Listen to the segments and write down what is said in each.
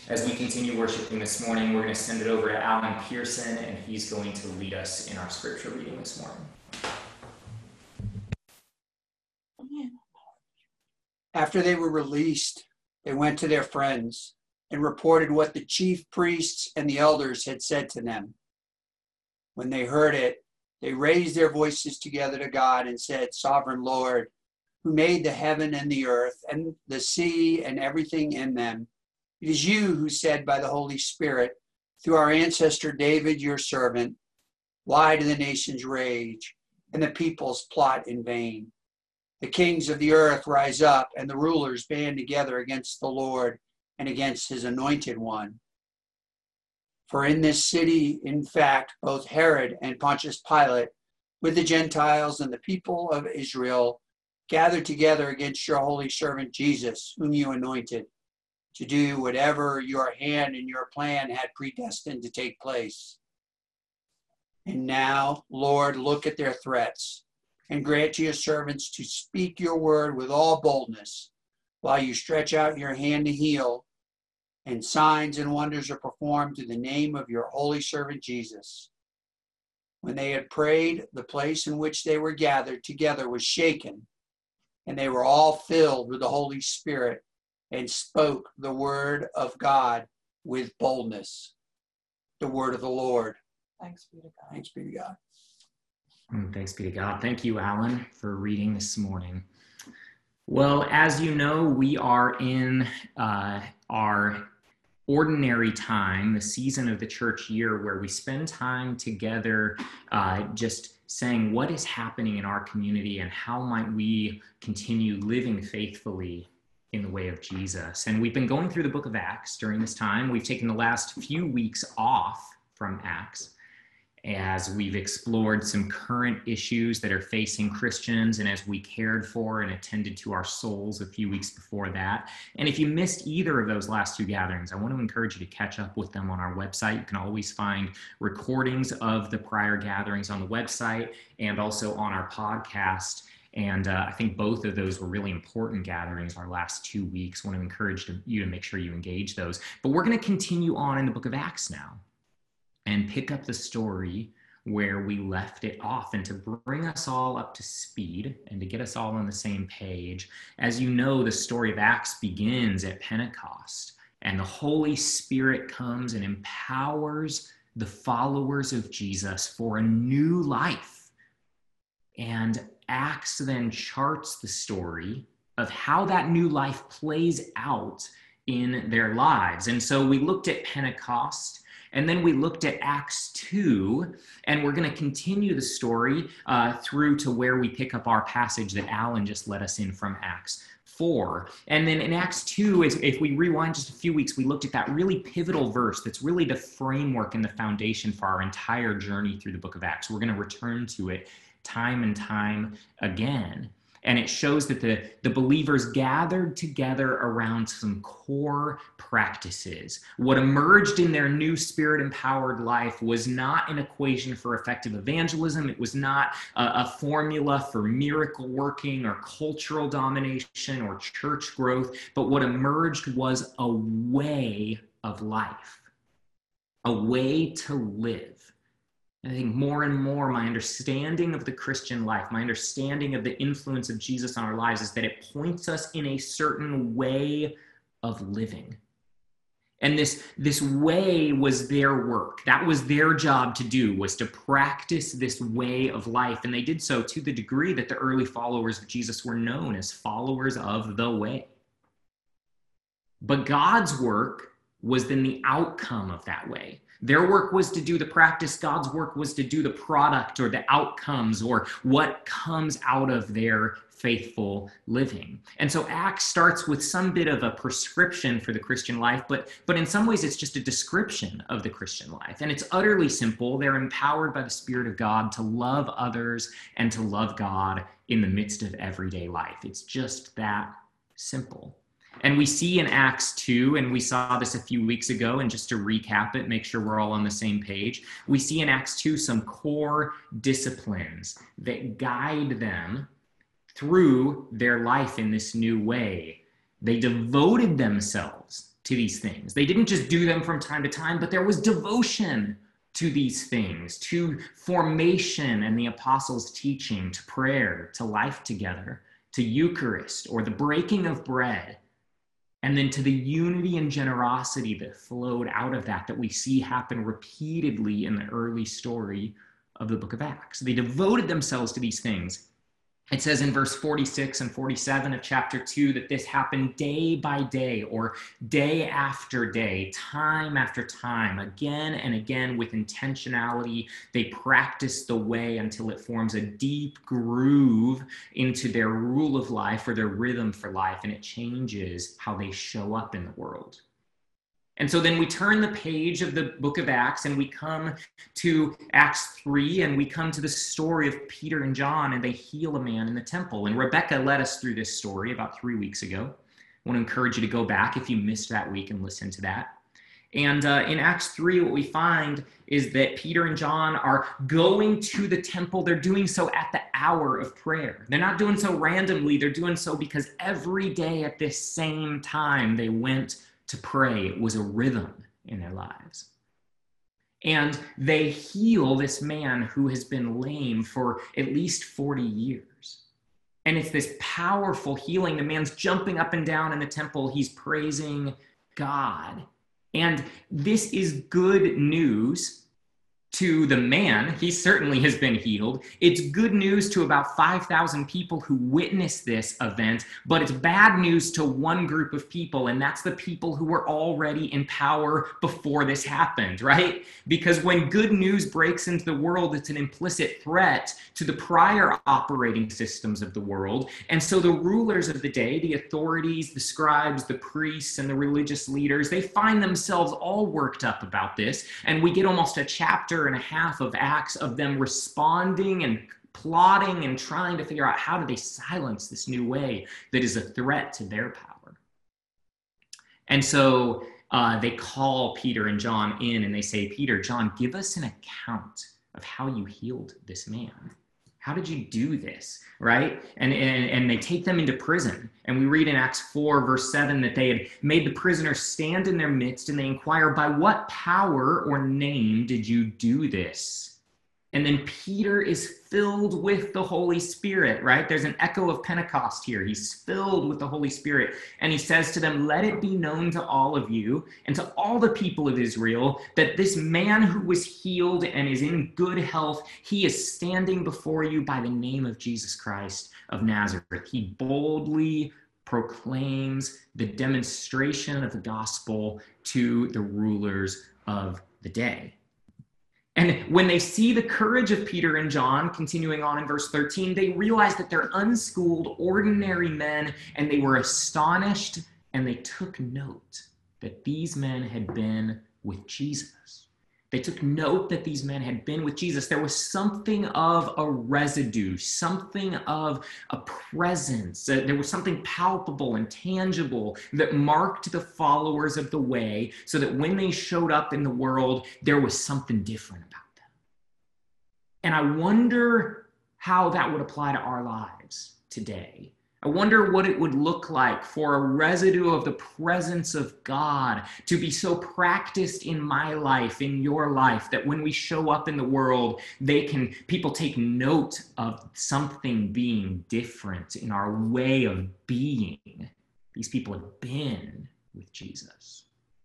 As we continue worshiping this morning, we're going to send it over to Alan Pearson, and he's going to lead us in our scripture reading this morning. After they were released, they went to their friends and reported what the chief priests and the elders had said to them. When they heard it, they raised their voices together to God and said, "Sovereign Lord, who made the heaven and the earth and the sea and everything in them, it is you who said by the Holy Spirit, through our ancestor David, your servant, why do the nations rage and the peoples plot in vain? The kings of the earth rise up and the rulers band together against the Lord and against his anointed one. For in this city, in fact, both Herod and Pontius Pilate, with the Gentiles and the people of Israel, gathered together against your holy servant Jesus, whom you anointed, to do whatever your hand and your plan had predestined to take place. And now, Lord, look at their threats and grant to your servants to speak your word with all boldness while you stretch out your hand to heal, and signs and wonders are performed through the name of your holy servant Jesus." When they had prayed, the place in which they were gathered together was shaken, and they were all filled with the Holy Spirit and spoke the word of God with boldness. The word of the Lord. Thanks be to God. Thanks be to God. Thanks be to God. Thank you, Alan, for reading this morning. Well, as you know, we are in our ordinary time, the season of the church year where we spend time together just saying what is happening in our community and how might we continue living faithfully in the way of Jesus. And we've been going through the book of Acts during this time. We've taken the last few weeks off from Acts as we've explored some current issues that are facing Christians and as we cared for and attended to our souls a few weeks before that. And if you missed either of those last two gatherings, I want to encourage you to catch up with them on our website. You can always find recordings of the prior gatherings on the website and also on our podcast. And I think both of those were really important gatherings our last 2 weeks. I want to encourage you to make sure you engage those. But we're going to continue on in the book of Acts now and pick up the story where we left it off. And to bring us all up to speed and to get us all on the same page, as you know, the story of Acts begins at Pentecost, and the Holy Spirit comes and empowers the followers of Jesus for a new life. And Acts then charts the story of how that new life plays out in their lives. And so we looked at Pentecost, and then we looked at Acts 2, and we're going to continue the story through to where we pick up our passage that Alan just led us in from Acts 4. And then in Acts 2, if we rewind just a few weeks, we looked at that really pivotal verse that's really the framework and the foundation for our entire journey through the book of Acts. We're going to return to it time and time again. And it shows that the believers gathered together around some core practices. What emerged in their new spirit-empowered life was not an equation for effective evangelism. It was not a formula for miracle working or cultural domination or church growth. But what emerged was a way of life, a way to live. I think more and more my understanding of the Christian life, my understanding of the influence of Jesus on our lives is that it points us in a certain way of living. And this way was their work. That was their job to do, was to practice this way of life. And they did so to the degree that the early followers of Jesus were known as followers of the way. But God's work was then the outcome of that way. Their work was to do the practice. God's work was to do the product or the outcomes or what comes out of their faithful living. And so Acts starts with some bit of a prescription for the Christian life, but in some ways it's just a description of the Christian life. And it's utterly simple. They're empowered by the Spirit of God to love others and to love God in the midst of everyday life. It's just that simple. And we see in Acts 2, and we saw this a few weeks ago, and just to recap it, make sure we're all on the same page, we see in Acts 2 some core disciplines that guide them through their life in this new way. They devoted themselves to these things. They didn't just do them from time to time, but there was devotion to these things, to formation and the apostles' teaching, to prayer, to life together, to Eucharist or the breaking of bread, and then to the unity and generosity that flowed out of that we see happen repeatedly in the early story of the book of Acts. They devoted themselves to these things. It says in verse 46 and 47 of chapter 2 that this happened day by day or day after day, time after time, again and again with intentionality. They practice the way until it forms a deep groove into their rule of life or their rhythm for life, and it changes how they show up in the world. And so then we turn the page of the book of Acts and we come to Acts 3 and we come to the story of Peter and John, and they heal a man in the temple. And Rebecca led us through this story about 3 weeks ago. I want to encourage you to go back if you missed that week and listen to that. And in Acts 3, what we find is that Peter and John are going to the temple. They're doing so at the hour of prayer. They're not doing so randomly. They're doing so because every day at this same time they went to pray. It was a rhythm in their lives. And they heal this man who has been lame for at least 40 years. And it's this powerful healing. The man's jumping up and down in the temple. He's praising God. And this is good news to the man. He certainly has been healed. It's good news to about 5,000 people who witnessed this event, but it's bad news to one group of people, and that's the people who were already in power before this happened, right? Because when good news breaks into the world, it's an implicit threat to the prior operating systems of the world. And so the rulers of the day, the authorities, the scribes, the priests, and the religious leaders, they find themselves all worked up about this, and we get almost a chapter and a half of Acts of them responding and plotting and trying to figure out how do they silence this new way that is a threat to their power. And so they call Peter and John in and they say, Peter, John, give us an account of how you healed this man. How did you do this, right? And they take them into prison. And we read in Acts 4, verse 7, that they had made the prisoner stand in their midst, and they inquire, by what power or name did you do this? And then Peter is filled with the Holy Spirit, right? There's an echo of Pentecost here. He's filled with the Holy Spirit. And he says to them, let it be known to all of you and to all the people of Israel that this man who was healed and is in good health, he is standing before you by the name of Jesus Christ of Nazareth. He boldly proclaims the demonstration of the gospel to the rulers of the day. And when they see the courage of Peter and John, continuing on in verse 13, they realize that they're unschooled, ordinary men, and they were astonished, and they took note that these men had been with Jesus. They took note that these men had been with Jesus. There was something of a residue, something of a presence. There was something palpable and tangible that marked the followers of the way so that when they showed up in the world, there was something different about them. And I wonder how that would apply to our lives today. I wonder what it would look like for a residue of the presence of God to be so practiced in my life, in your life, that when we show up in the world, people take note of something being different in our way of being. These people have been with Jesus.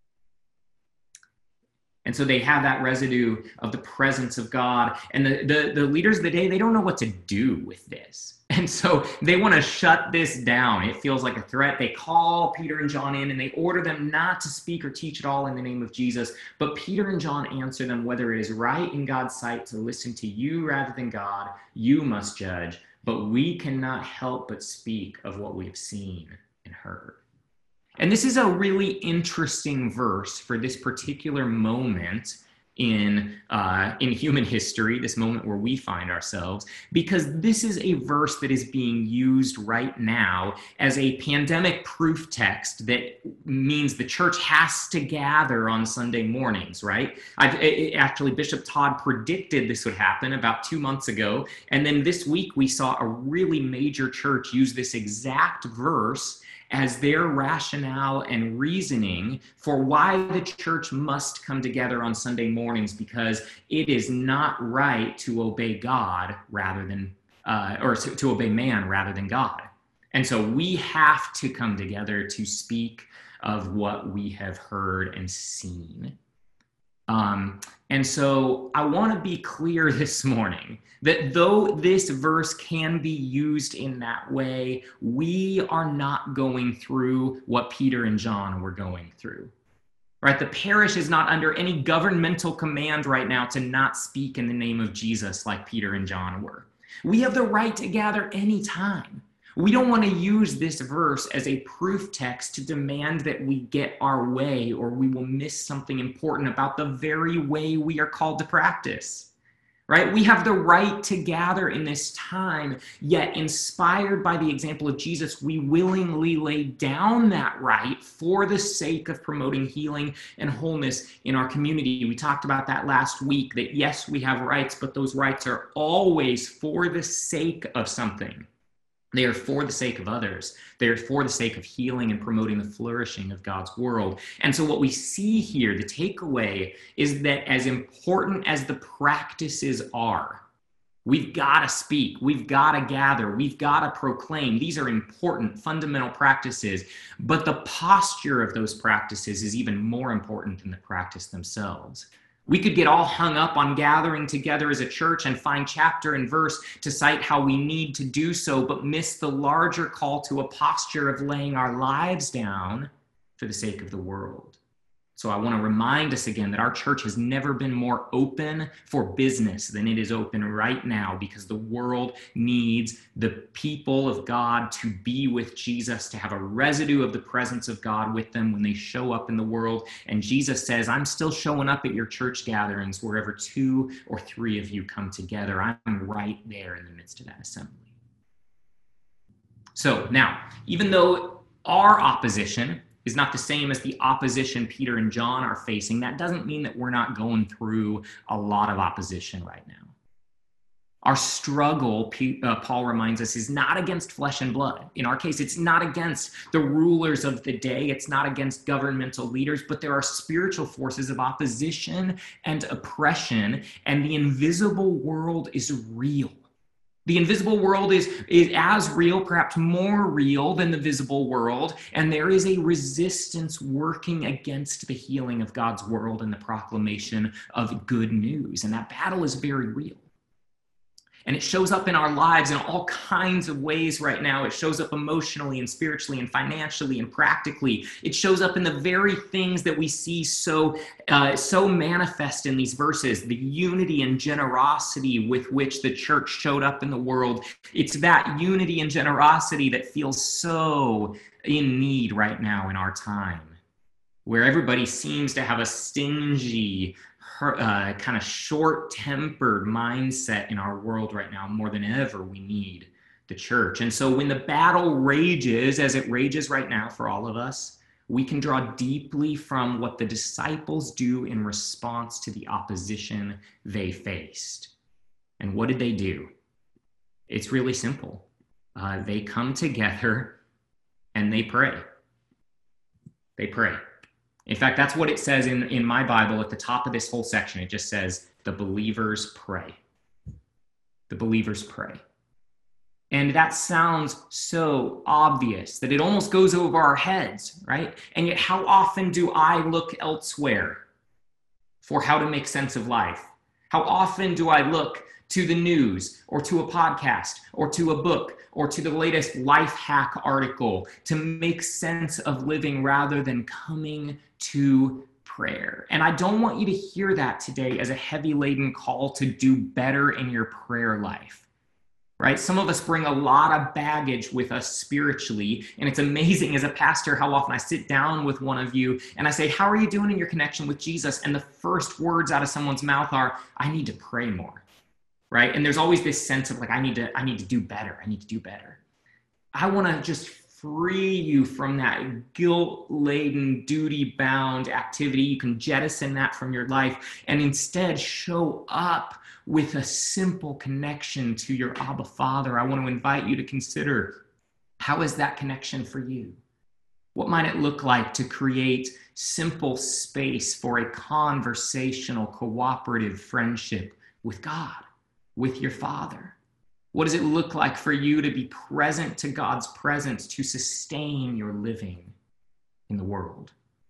And so they have that residue of the presence of God. And the leaders of the day, they don't know what to do with this. And so they want to shut this down. It feels like a threat. They call Peter and John in and they order them not to speak or teach at all in the name of Jesus. But Peter and John answer them, whether it is right in God's sight to listen to you rather than God, you must judge. But we cannot help but speak of what we have seen and heard. And this is a really interesting verse for this particular moment in human history, this moment where we find ourselves, because this is a verse that is being used right now as a pandemic proof text that means the church has to gather on Sunday mornings, right? Actually, Bishop Todd predicted this would happen about 2 months ago. And then this week we saw a really major church use this exact verse as their rationale and reasoning for why the church must come together on Sunday mornings, because it is not right to obey God rather than, or to obey man rather than God. And so we have to come together to speak of what we have heard and seen. And so I want to be clear this morning that though this verse can be used in that way, we are not going through what Peter and John were going through. Right? The parish is not under any governmental command right now to not speak in the name of Jesus like Peter and John were. We have the right to gather anytime. We don't want to use this verse as a proof text to demand that we get our way, or we will miss something important about the very way we are called to practice. Right? We have the right to gather in this time, yet inspired by the example of Jesus, we willingly lay down that right for the sake of promoting healing and wholeness in our community. We talked about that last week, that yes, we have rights, but those rights are always for the sake of something. They are for the sake of others. They are for the sake of healing and promoting the flourishing of God's world. And so what we see here, the takeaway, is that as important as the practices are, we've got to speak, we've got to gather, we've got to proclaim. These are important, fundamental practices, but the posture of those practices is even more important than the practice themselves. We could get all hung up on gathering together as a church and find chapter and verse to cite how we need to do so, but miss the larger call to a posture of laying our lives down for the sake of the world. So I want to remind us again that our church has never been more open for business than it is open right now, because the world needs the people of God to be with Jesus, to have a residue of the presence of God with them when they show up in the world. And Jesus says, I'm still showing up at your church gatherings wherever 2 or 3 of you come together. I'm right there in the midst of that assembly. So now, even though our opposition is not the same as the opposition Peter and John are facing, that doesn't mean that we're not going through a lot of opposition right now. Our struggle, Paul reminds us, is not against flesh and blood. In our case, it's not against the rulers of the day. It's not against governmental leaders, but there are spiritual forces of opposition and oppression, and the invisible world is real. The invisible world is as real, perhaps more real than the visible world, and there is a resistance working against the healing of God's world and the proclamation of good news, and that battle is very real. And it shows up in our lives in all kinds of ways right now. It shows up emotionally and spiritually and financially and practically. It shows up in the very things that we see so manifest in these verses, the unity and generosity with which the church showed up in the world. It's that unity and generosity that feels so in need right now in our time, where everybody seems to have a stingy, kind of short-tempered mindset in our world right now. More than ever, we need the church. And so when the battle rages, as it rages right now for all of us, we can draw deeply from what the disciples do in response to the opposition they faced. And what did they do? It's really simple. They come together and they pray. They pray. In fact, that's what it says in my Bible at the top of this whole section. It just says, the believers pray. The believers pray. And that sounds so obvious that it almost goes over our heads, right? And yet, how often do I look elsewhere for how to make sense of life? How often do I look to the news or to a podcast or to a book or to the latest life hack article to make sense of living rather than coming to prayer? And I don't want you to hear that today as a heavy laden call to do better in your prayer life, right? Some of us bring a lot of baggage with us spiritually, and it's amazing as a pastor how often I sit down with one of you and I say, how are you doing in your connection with Jesus? And the first words out of someone's mouth are, I need to pray more. Right? And there's always this sense of like, I need to do better. I need to do better. I want to just free you from that guilt-laden, duty-bound activity. You can jettison that from your life and instead show up with a simple connection to your Abba Father. I want to invite you to consider, how is that connection for you? What might it look like to create simple space for a conversational, cooperative friendship with God, with your Father? What does it look like for you to be present to God's presence to sustain your living in the world?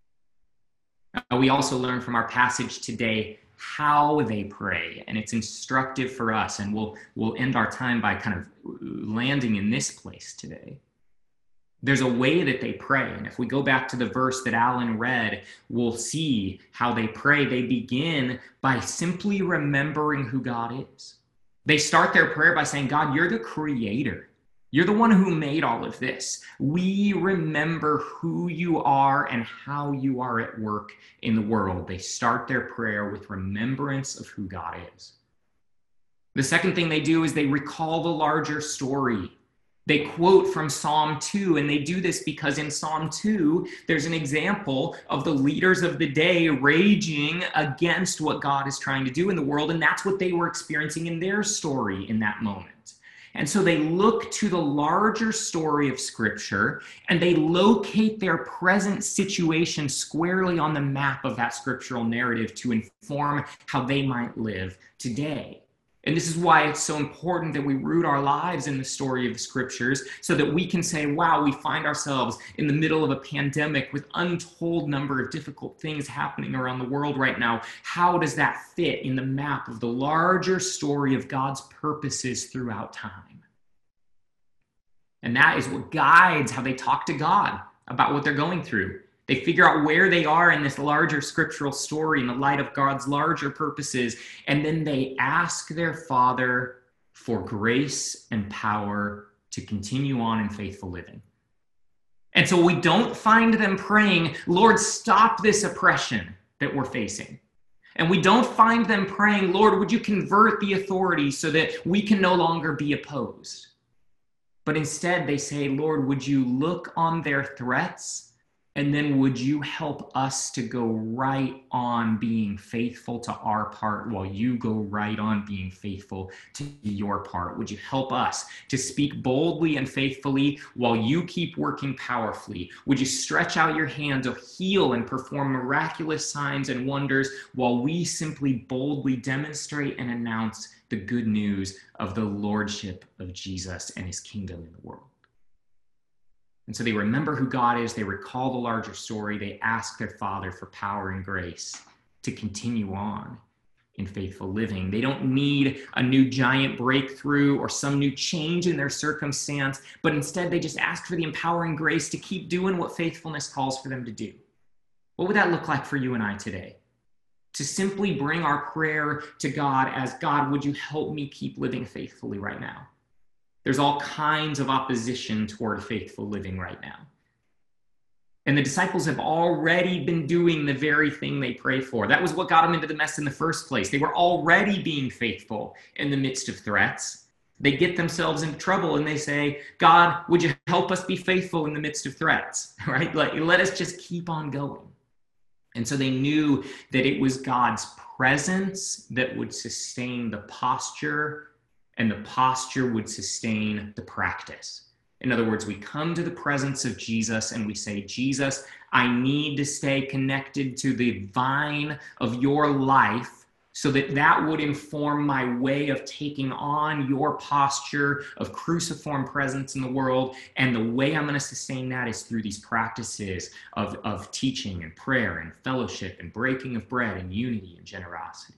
We also learn from our passage today how they pray, and it's instructive for us, and we'll end our time by kind of landing in this place today. There's a way that they pray, and if we go back to the verse that Alan read, we'll see how they pray. They begin by simply remembering who God is. They start their prayer by saying, God, you're the creator. You're the one who made all of this. We remember who you are and how you are at work in the world. They start their prayer with remembrance of who God is. The second thing they do is they recall the larger story. They quote from Psalm 2, and they do this because in Psalm 2, there's an example of the leaders of the day raging against what God is trying to do in the world, and that's what they were experiencing in their story in that moment. And so they look to the larger story of Scripture, and they locate their present situation squarely on the map of that scriptural narrative to inform how they might live today. And this is why it's so important that we root our lives in the story of the Scriptures so that we can say, wow, we find ourselves in the middle of a pandemic with untold number of difficult things happening around the world right now. How does that fit in the map of the larger story of God's purposes throughout time? And that is what guides how they talk to God about what they're going through. They figure out where they are in this larger scriptural story in the light of God's larger purposes, and then they ask their Father for grace and power to continue on in faithful living. And so we don't find them praying, Lord, stop this oppression that we're facing. And we don't find them praying, Lord, would you convert the authorities so that we can no longer be opposed? But instead they say, Lord, would you look on their threats? And then would you help us to go right on being faithful to our part while you go right on being faithful to your part? Would you help us to speak boldly and faithfully while you keep working powerfully? Would you stretch out your hand to heal and perform miraculous signs and wonders while we simply boldly demonstrate and announce the good news of the lordship of Jesus and his kingdom in the world? And so they remember who God is, they recall the larger story, they ask their Father for power and grace to continue on in faithful living. They don't need a new giant breakthrough or some new change in their circumstance, but instead they just ask for the empowering grace to keep doing what faithfulness calls for them to do. What would that look like for you and I today? To simply bring our prayer to God as, God, would you help me keep living faithfully right now? There's all kinds of opposition toward faithful living right now. And the disciples have already been doing the very thing they pray for. That was what got them into the mess in the first place. They were already being faithful in the midst of threats. They get themselves into trouble and they say, God, would you help us be faithful in the midst of threats? Right? Let us just keep on going. And so they knew that it was God's presence that would sustain the posture, and the posture would sustain the practice. In other words, we come to the presence of Jesus and we say, Jesus, I need to stay connected to the vine of your life so that that would inform my way of taking on your posture of cruciform presence in the world. And the way I'm going to sustain that is through these practices of teaching and prayer and fellowship and breaking of bread and unity and generosity.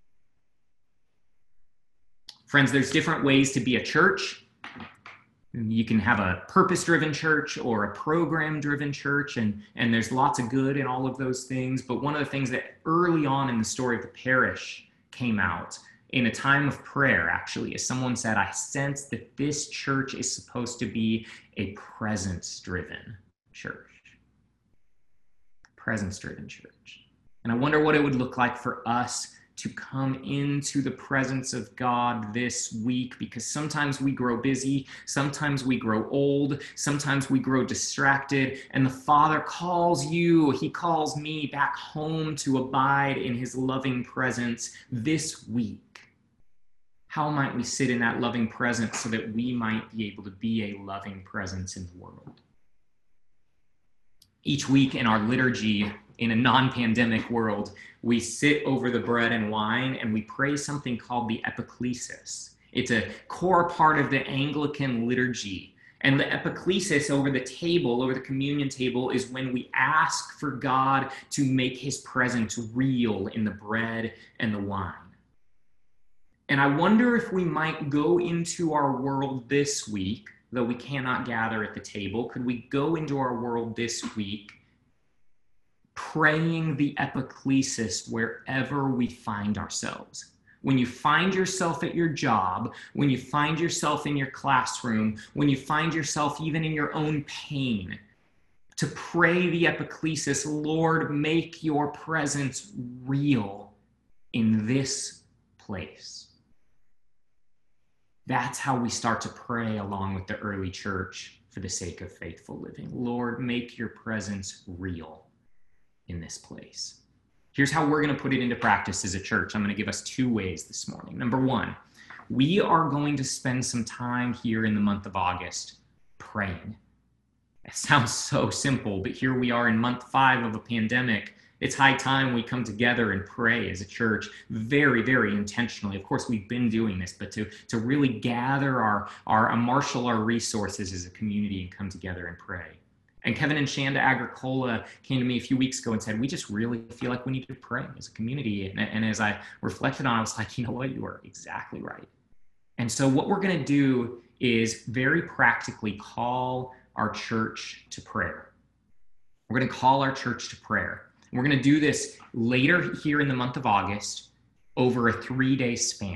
Friends, there's different ways to be a church. You can have a purpose-driven church or a program-driven church, and there's lots of good in all of those things. But one of the things that early on in the story of the parish came out in a time of prayer, actually, is someone said, I sense that this church is supposed to be a presence-driven church. Presence-driven church. And I wonder what it would look like for us to come into the presence of God this week, because sometimes we grow busy, sometimes we grow old, sometimes we grow distracted, and the Father calls you, he calls me back home to abide in his loving presence this week. How might we sit in that loving presence so that we might be able to be a loving presence in the world? Each week in our liturgy, in a non-pandemic world, we sit over the bread and wine and we pray something called the epiclesis. It's a core part of the Anglican liturgy. And the epiclesis over the table, over the communion table, is when we ask for God to make his presence real in the bread and the wine. And I wonder if we might go into our world this week, though we cannot gather at the table, could we go into our world this week praying the epiclesis wherever we find ourselves? When you find yourself at your job, when you find yourself in your classroom, when you find yourself even in your own pain, to pray the epiclesis, Lord, make your presence real in this place. That's how we start to pray along with the early church for the sake of faithful living. Lord, make your presence real in this place. Here's how we're going to put it into practice as a church. I'm going to give us 2 ways this morning. Number 1, we are going to spend some time here in the month of August praying. It sounds so simple, but here we are in month 5 of a pandemic. It's high time we come together and pray as a church very, very intentionally. Of course, we've been doing this, but to really gather marshal our resources as a community and come together and pray. And Kevin and Shanda Agricola came to me a few weeks ago and said, we just really feel like we need to pray as a community. And as I reflected on it, I was like, you know what, you are exactly right. And so what we're going to do is very practically call our church to prayer. We're going to call our church to prayer. And we're going to do this later here in the month of August over a 3-day span.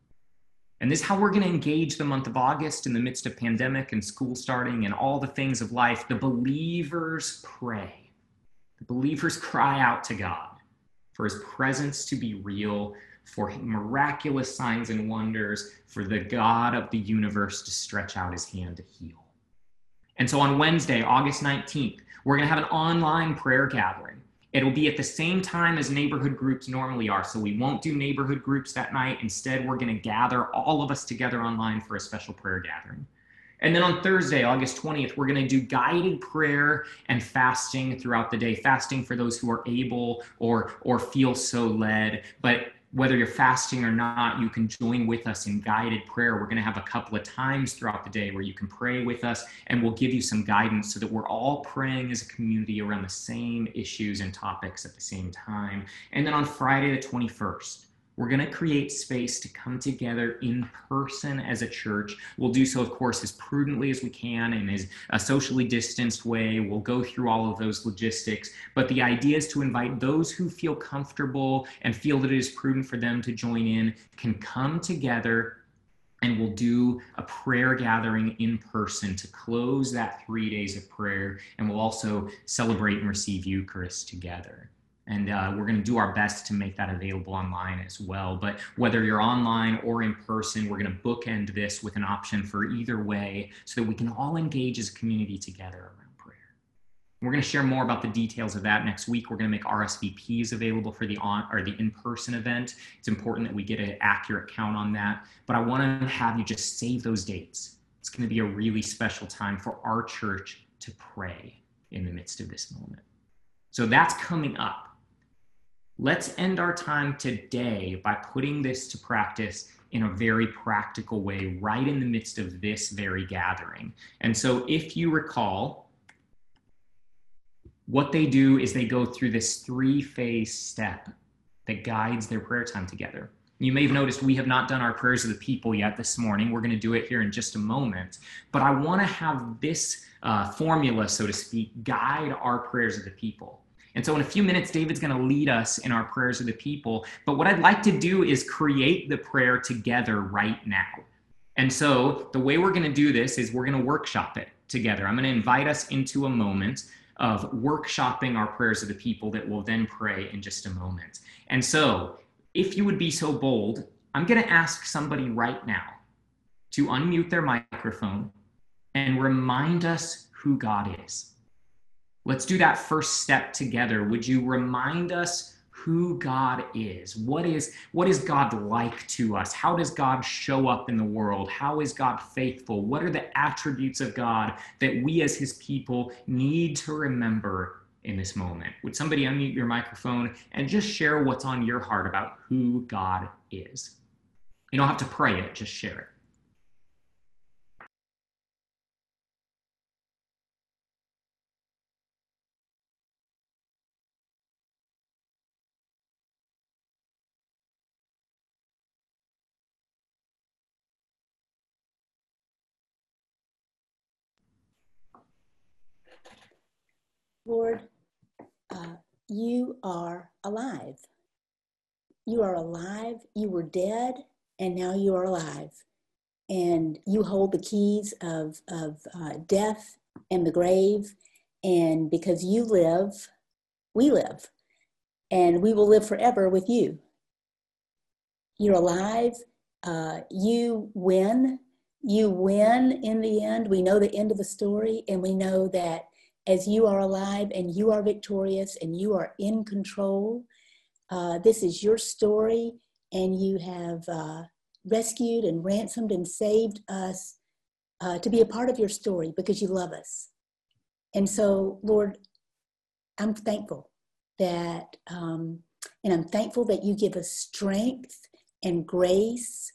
And this is how we're going to engage the month of August in the midst of pandemic and school starting and all the things of life. The believers pray. The believers cry out to God for his presence to be real, for miraculous signs and wonders, for the God of the universe to stretch out his hand to heal. And so on Wednesday, August 19th, we're going to have an online prayer gathering. It'll be at the same time as neighborhood groups normally are. So we won't do neighborhood groups that night. Instead, we're going to gather all of us together online for a special prayer gathering. And then on Thursday, August 20th, we're going to do guided prayer and fasting throughout the day. Fasting for those who are able or feel so led. But whether you're fasting or not, you can join with us in guided prayer. We're going to have a couple of times throughout the day where you can pray with us, and we'll give you some guidance so that we're all praying as a community around the same issues and topics at the same time. And then on Friday the 21st, we're going to create space to come together in person as a church. We'll do so, of course, as prudently as we can in as a socially distanced way. We'll go through all of those logistics. But the idea is to invite those who feel comfortable and feel that it is prudent for them to join in, can come together, and we'll do a prayer gathering in person to close that 3 days of prayer. And we'll also celebrate and receive Eucharist together. And we're going to do our best to make that available online as well. But whether you're online or in person, we're going to bookend this with an option for either way so that we can all engage as a community together around prayer. We're going to share more about the details of that next week. We're going to make RSVPs available for the in-person event. It's important that we get an accurate count on that. But I want to have you just save those dates. It's going to be a really special time for our church to pray in the midst of this moment. So that's coming up. Let's end our time today by putting this to practice in a very practical way, right in the midst of this very gathering. And so if you recall, what they do is they go through this 3-phase step that guides their prayer time together. You may have noticed we have not done our prayers of the people yet this morning. We're going to do it here in just a moment. But I want to have this formula, so to speak, guide our prayers of the people. And so in a few minutes, David's going to lead us in our prayers of the people. But what I'd like to do is create the prayer together right now. And so the way we're going to do this is we're going to workshop it together. I'm going to invite us into a moment of workshopping our prayers of the people that we'll then pray in just a moment. And so if you would be so bold, I'm going to ask somebody right now to unmute their microphone and remind us who God is. Let's do that first step together. Would you remind us who God is. What is God like to us? How does God show up in the world? How is God faithful? What are the attributes of God that we as his people need to remember in this moment? Would somebody unmute your microphone and just share what's on your heart about who God is? You don't have to pray it, just share it. Lord, you are alive. You are alive. You were dead, and now you are alive. And you hold the keys of death and the grave. And because you live, we live. And we will live forever with you. You're alive. You win. You win in the end. We know the end of the story, and we know that as you are alive and you are victorious and you are in control, this is your story, and you have rescued and ransomed and saved us to be a part of your story because you love us. And so, Lord, I'm thankful that, and I'm thankful that you give us strength and grace,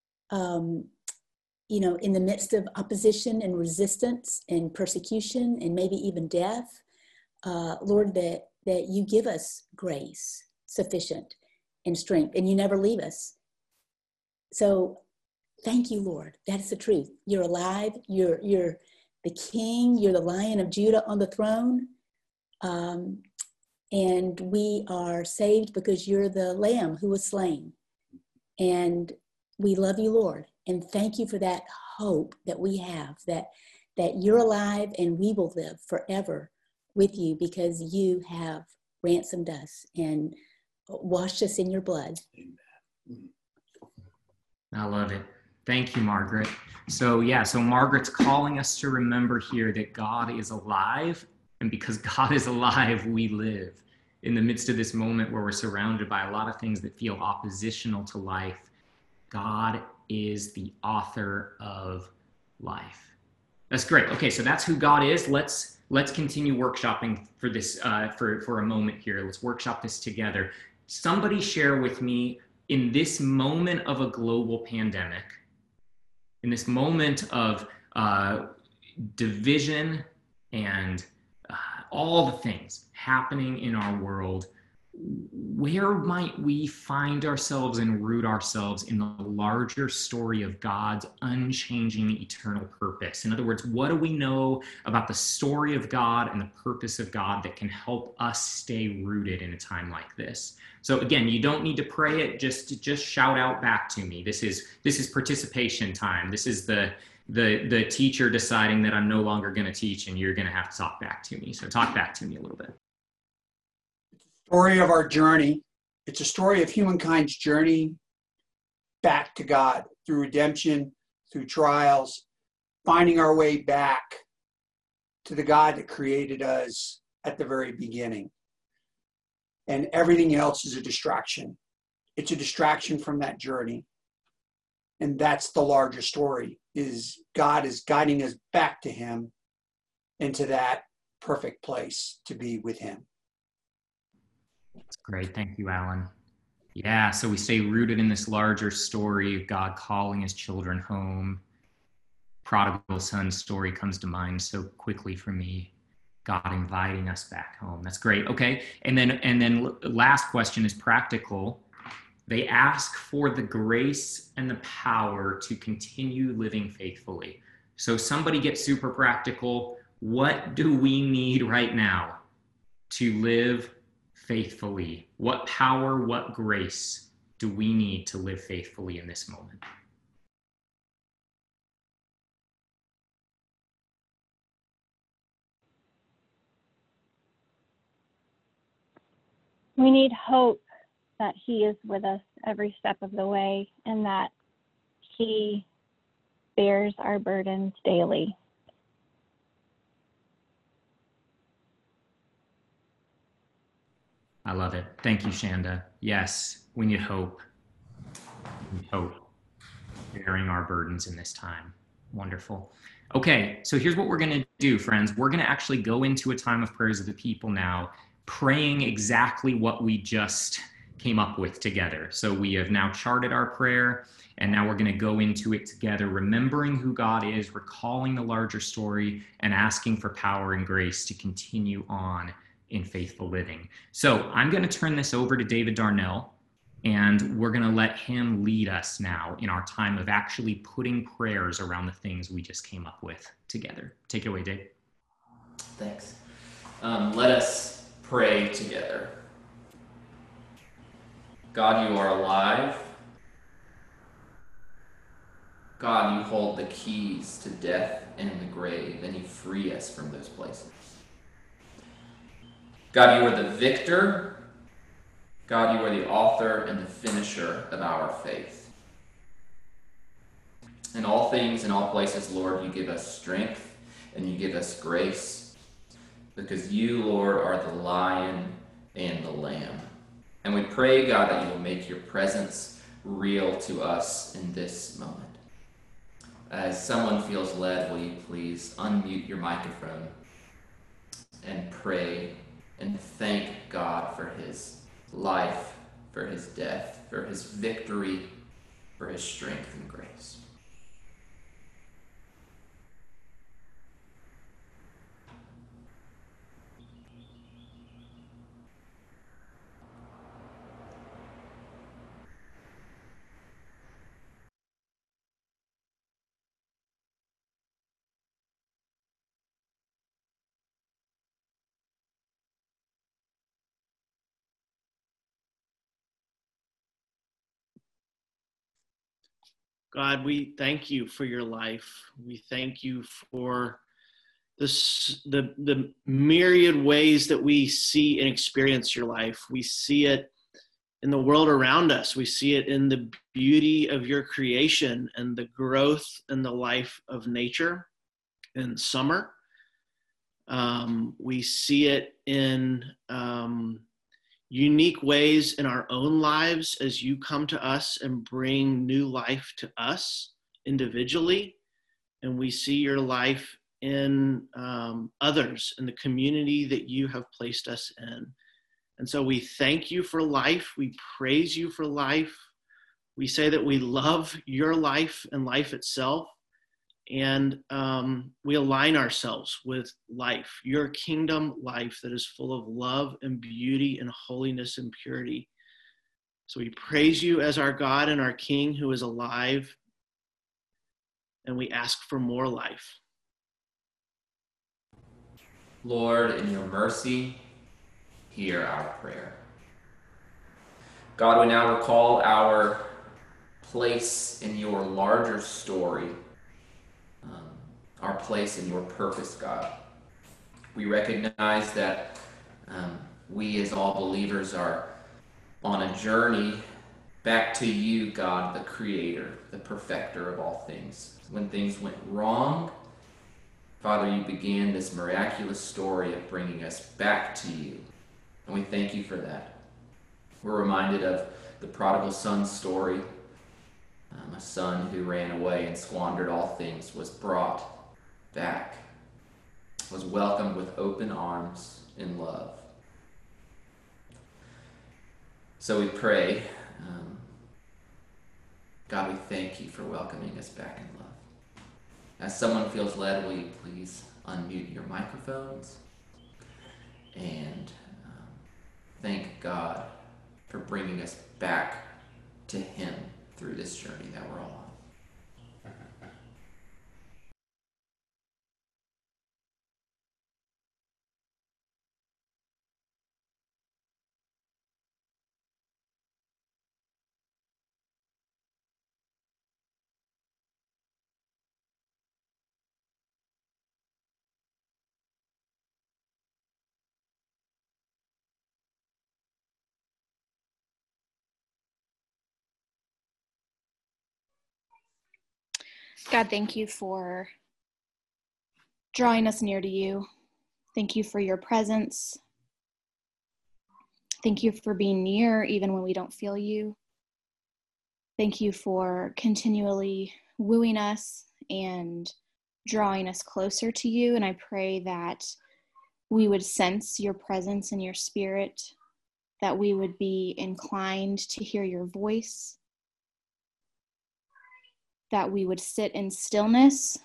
in the midst of opposition and resistance and persecution and maybe even death. Lord, that you give us grace sufficient and strength, and you never leave us. So thank you, Lord. That is the truth. You're alive. You're the King. You're the Lion of Judah on the throne. And we are saved because you're the Lamb who was slain. And we love you, Lord. And thank you for that hope that we have, that you're alive and we will live forever with you because you have ransomed us and washed us in your blood. I love it. Thank you, Margaret. So Margaret's calling us to remember here that God is alive, and because God is alive, we live. In the midst of this moment where we're surrounded by a lot of things that feel oppositional to life, God is the author of life. That's great. Okay, so that's who God is. Let's continue workshopping for this for a moment here. Let's workshop this together. Somebody share with me, in this moment of a global pandemic, in this moment of division and all the things happening in our world, where might we find ourselves and root ourselves in the larger story of God's unchanging eternal purpose? In other words, what do we know about the story of God and the purpose of God that can help us stay rooted in a time like this? So again, you don't need to pray it, just shout out back to me. This is participation time. This is the teacher deciding that I'm no longer going to teach and you're going to have to talk back to me. So talk back to me a little bit. Story of our journey. It's a story of humankind's journey back to God through redemption, through trials, finding our way back to the God that created us at the very beginning. And everything else is a distraction. It's a distraction from that journey. And that's the larger story, is God is guiding us back to him, into that perfect place to be with him. That's great. Thank you, Alan. Yeah, so we stay rooted in this larger story of God calling his children home. Prodigal son story comes to mind so quickly for me. God inviting us back home. That's great. Okay. And then last question is practical. They ask for the grace and the power to continue living faithfully. So somebody gets super practical. What do we need right now to live faithfully? What power, what grace do we need to live faithfully in this moment? We need hope that he is with us every step of the way and that he bears our burdens daily. I love it. Thank you, Shanda. Yes, we need hope. We need hope. Bearing our burdens in this time. Wonderful. Okay, so here's what we're going to do, friends. We're going to actually go into a time of prayers of the people now, praying exactly what we just came up with together. So we have now charted our prayer, and now we're going to go into it together, remembering who God is, recalling the larger story, and asking for power and grace to continue on in faithful living. So I'm going to turn this over to David Darnell, and we're going to let him lead us now in our time of actually putting prayers around the things we just came up with together. Take it away, Dave. Thanks. Let us pray together. God, you are alive. God, you hold the keys to death and the grave, and you free us from those places. God, you are the victor. God, you are the author and the finisher of our faith. In all things, in all places, Lord, you give us strength and you give us grace, because you, Lord, are the lion and the lamb. And we pray, God, that you will make your presence real to us in this moment. As someone feels led, will you please unmute your microphone and pray and thank God for his life, for his death, for his victory, for his strength and grace. God, we thank you for your life. We thank you for the myriad ways that we see and experience your life. We see it in the world around us. We see it in the beauty of your creation and the growth and the life of nature in summer. We see it in unique ways in our own lives as you come to us and bring new life to us individually. And we see your life in others, in the community that you have placed us in. And so we thank you for life. We praise you for life. We say that we love your life and life itself. And we align ourselves with life, your kingdom life that is full of love and beauty and holiness and purity. So we praise you as our God and our King who is alive, and we ask for more life. Lord, in your mercy, hear our prayer. God, we now recall our place in your larger story, our place in your purpose, God. We recognize that we as all believers are on a journey back to you, God, the creator, the perfecter of all things. When things went wrong, Father, you began this miraculous story of bringing us back to you. And we thank you for that. We're reminded of the prodigal son story. A son who ran away and squandered all things was brought back, was welcomed with open arms in love. So we pray, God, we thank you for welcoming us back in love. As someone feels led, will you please unmute your microphones and thank God for bringing us back to him through this journey that we're all on. God, thank you for drawing us near to you. Thank you for your presence. Thank you for being near even when we don't feel you. Thank you for continually wooing us and drawing us closer to you. And I pray that we would sense your presence and your spirit, that we would be inclined to hear your voice, that we would sit in stillness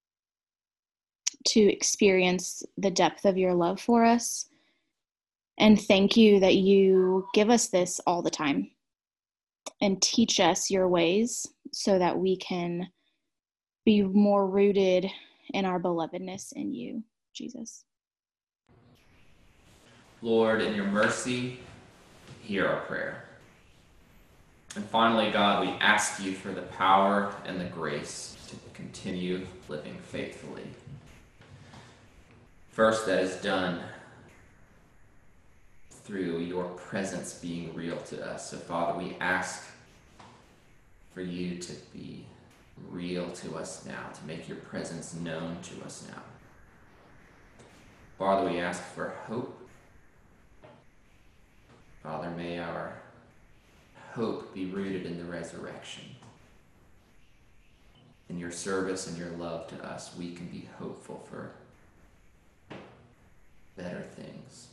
to experience the depth of your love for us. And thank you that you give us this all the time and teach us your ways so that we can be more rooted in our belovedness in you, Jesus. Lord, in your mercy, hear our prayer. And finally, God, we ask you for the power and the grace to continue living faithfully. First, that is done through your presence being real to us. So, Father, we ask for you to be real to us now, to make your presence known to us now. Father, we ask for hope. Father, may our hope be rooted in the resurrection. In your service and your love to us, we can be hopeful for better things.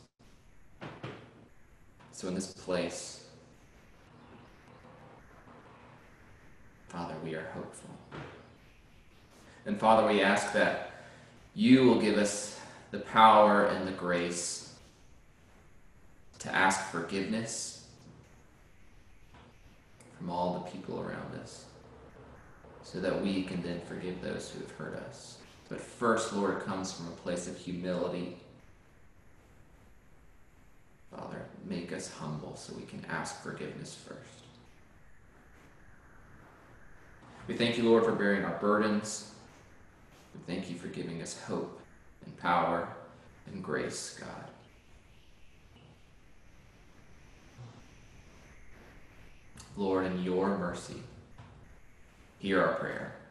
So in this place, Father, we are hopeful. And Father, we ask that you will give us the power and the grace to ask forgiveness from all the people around us, so that we can then forgive those who have hurt us. But first, Lord, it comes from a place of humility. Father, make us humble so we can ask forgiveness first. We thank you, Lord, for bearing our burdens. We thank you for giving us hope and power and grace, God. Lord, in your mercy, hear our prayer.